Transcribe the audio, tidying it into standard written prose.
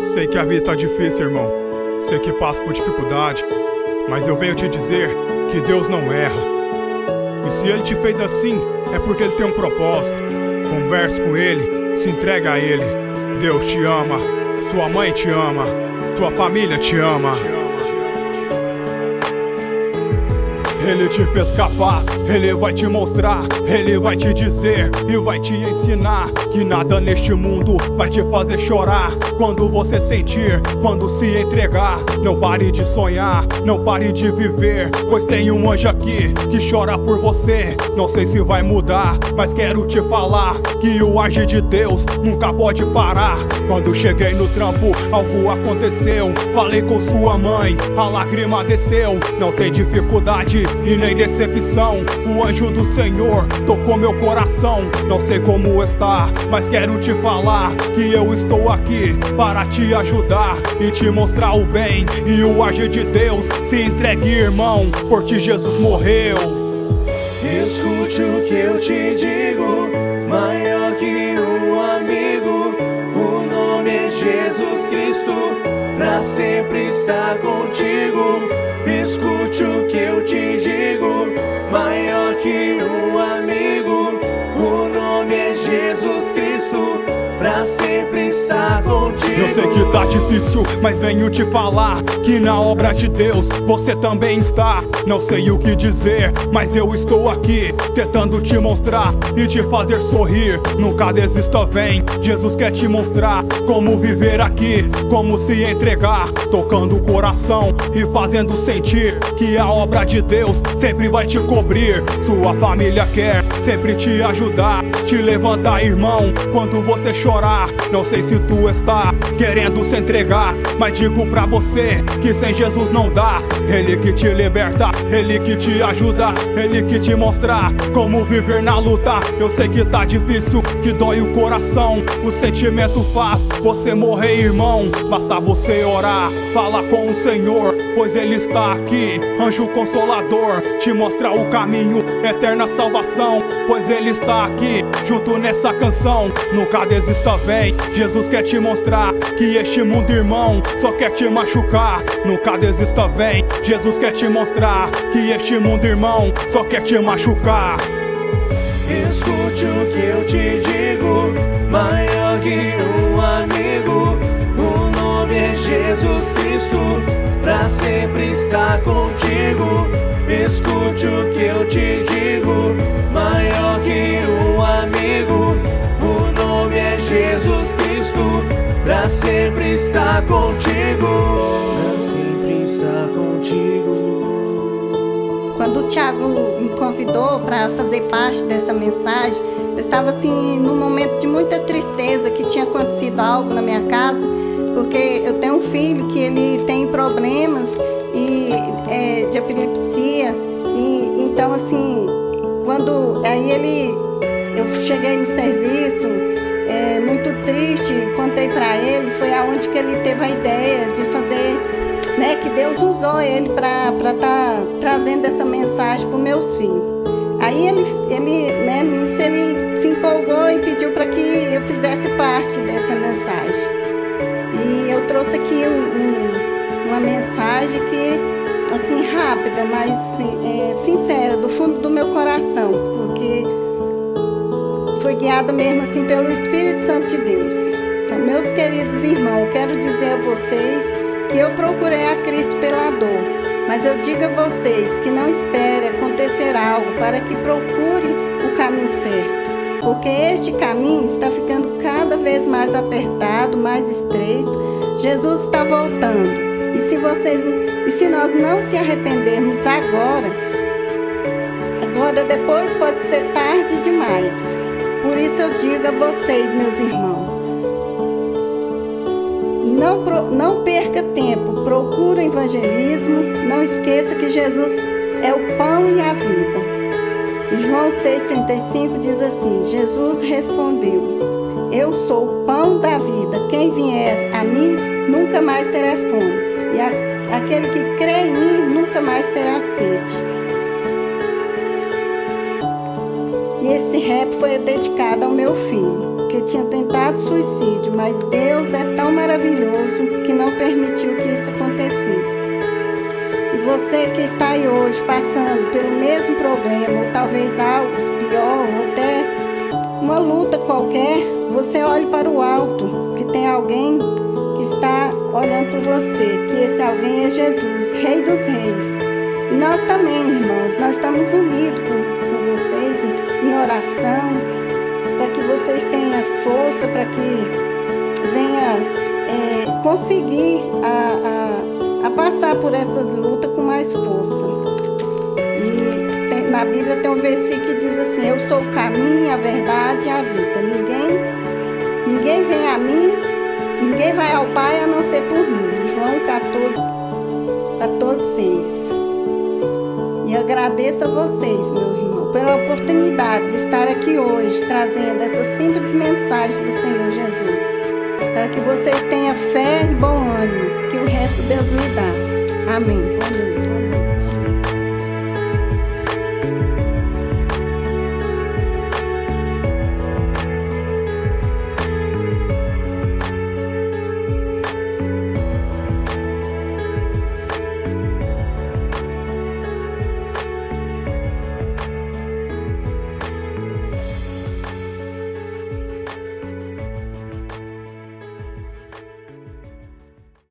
Sei que a vida tá difícil, irmão. Sei que passa por dificuldade, mas eu venho te dizer que Deus não erra. E se Ele te fez assim, é porque Ele tem um propósito. Converse com Ele, se entrega a Ele. Deus te ama, sua mãe te ama, tua família te ama. Ele te fez capaz, Ele vai te mostrar, Ele vai te dizer e vai te ensinar que nada neste mundo vai te fazer chorar. Quando você sentir, quando se entregar, não pare de sonhar, não pare de viver, pois tem um anjo aqui que chora por você. Não sei se vai mudar, mas quero te falar que o agir de Deus nunca pode parar. Quando cheguei no trampo, algo aconteceu. Falei com sua mãe, a lágrima desceu. Não tem dificuldade e nem decepção, o anjo do Senhor tocou meu coração. Não sei como está, mas quero te falar que eu estou aqui para te ajudar e te mostrar o bem e o agir de Deus. Se entregue, irmão, por ti Jesus morreu. Escute o que eu te digo, maior que um amigo. O nome é Jesus Cristo, pra sempre estar contigo. Escute o que eu te digo, maior que um amigo. O nome é Jesus Cristo, pra sempre estar contigo. Eu sei que tá difícil, mas venho te falar que na obra de Deus você também está. Não sei o que dizer, mas eu estou aqui tentando te mostrar e te fazer sorrir. Nunca desista, vem, Jesus quer te mostrar como viver aqui, como se entregar, tocando o coração e fazendo sentir que a obra de Deus sempre vai te cobrir. Sua família quer sempre te ajudar, te levantar, irmão, quando você chorar. Não sei se tu está querendo se entregar, mas digo pra você que sem Jesus não dá. Ele que te liberta, Ele que te ajuda, Ele que te mostra como viver na luta. Eu sei que tá difícil, que dói o coração, o sentimento faz você morrer, irmão. Basta você orar, fala com o Senhor, pois Ele está aqui, anjo consolador, te mostra o caminho, eterna salvação, pois Ele está aqui, junto nessa canção. Nunca desista, vem, Jesus quer te mostrar que este mundo, irmão, só quer te machucar. Nunca desista, vem, Jesus quer te mostrar que este mundo, irmão, só quer te machucar. Escute o que eu te digo, maior que um amigo. O nome é Jesus Cristo, pra sempre estar contigo. Escute o que eu te digo, maior que um amigo. O nome é Jesus Cristo, pra sempre estar contigo. Pra sempre estar contigo. Quando o Thiago me convidou para fazer parte dessa mensagem, eu estava assim num momento de muita tristeza, que tinha acontecido algo na minha casa, porque eu tenho um filho que ele tem problemas de epilepsia, e então assim, quando aí eu cheguei no serviço muito triste, contei para ele, foi aonde que ele teve a ideia de fazer, né, que Deus usou ele para estar trazendo essa mensagem para os meus filhos. Aí ele se empolgou e pediu para que eu fizesse parte dessa mensagem. E eu trouxe aqui uma mensagem que, assim, rápida, mas sincera, do fundo do meu coração, porque foi guiada mesmo assim pelo Espírito Santo de Deus. Então, meus queridos irmãos, quero dizer a vocês que eu procurei a Cristo pela dor, mas eu digo a vocês que não espere acontecer algo para que procure o caminho certo, porque este caminho está ficando cada vez mais apertado, mais estreito. Jesus está voltando, e se nós não se arrependermos agora, depois pode ser tarde demais. Por isso eu digo a vocês, meus irmãos, não perca tempo, procure o evangelismo, não esqueça que Jesus é o pão e a vida. Em João 6,35 diz assim: Jesus respondeu: eu sou o pão da vida, quem vier a mim nunca mais terá fome, e aquele que crê em mim nunca mais terá sede. E esse rap foi dedicado ao meu filho. que tinha tentado suicídio, mas Deus é tão maravilhoso que não permitiu que isso acontecesse. E você que está aí hoje passando pelo mesmo problema, ou talvez algo pior, ou até uma luta qualquer, você olhe para o alto, que tem alguém que está olhando por você, que esse alguém é Jesus, Rei dos Reis. E nós também, irmãos, nós estamos unidos com vocês em oração, para que vocês tenham força, para que venha conseguir a passar por essas lutas com mais força. E na Bíblia tem um versículo que diz assim: eu sou o caminho, a verdade e a vida. Ninguém vem a mim, ninguém vai ao Pai a não ser por mim. João 14:6. E agradeço a vocês, meu irmão, pela oportunidade de estar aqui hoje, trazendo essa simples mensagem do Senhor Jesus, para que vocês tenham fé e bom ânimo, que o resto Deus lhe dá. Amém.